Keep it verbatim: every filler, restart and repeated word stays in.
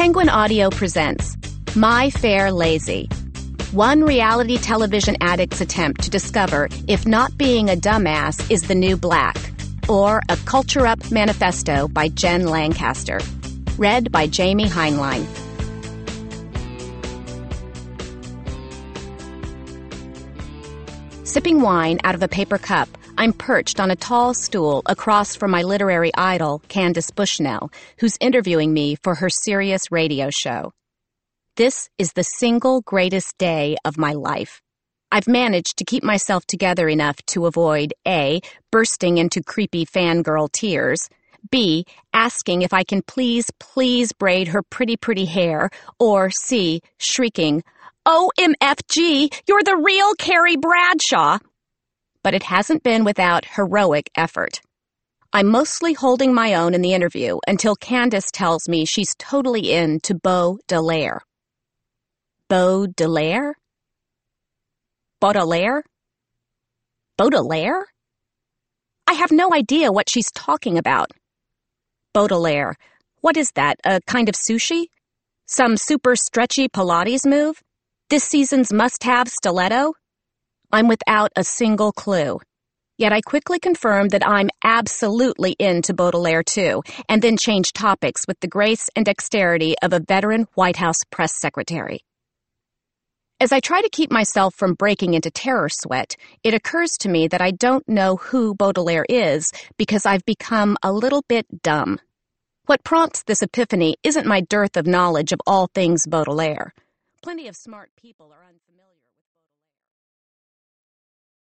Penguin Audio presents My Fair Lazy, one reality television addict's attempt to discover if not being a dumbass is the new black, or a Culture Up manifesto by Jen Lancaster. Read by Jamie Heinlein. Sipping wine out of a paper cup, I'm perched on a tall stool across from my literary idol, Candace Bushnell, who's interviewing me for her Sirius radio show. This is the single greatest day of my life. I've managed to keep myself together enough to avoid A, bursting into creepy fangirl tears, B, asking if I can please, please braid her pretty, pretty hair, or C, shrieking, O M F G, you're the real Carrie Bradshaw! But it hasn't been without heroic effort. I'm mostly holding my own in the interview until Candace tells me she's totally into Baudelaire. Baudelaire? Baudelaire? Baudelaire? I have no idea what she's talking about. Baudelaire. What is that, a kind of sushi? Some super stretchy Pilates move? This season's must-have stiletto? I'm without a single clue. Yet I quickly confirm that I'm absolutely into Baudelaire too, and then change topics with the grace and dexterity of a veteran White House press secretary. As I try to keep myself from breaking into terror sweat, it occurs to me that I don't know who Baudelaire is because I've become a little bit dumb. What prompts this epiphany isn't my dearth of knowledge of all things Baudelaire. Plenty of smart people are unfamiliar.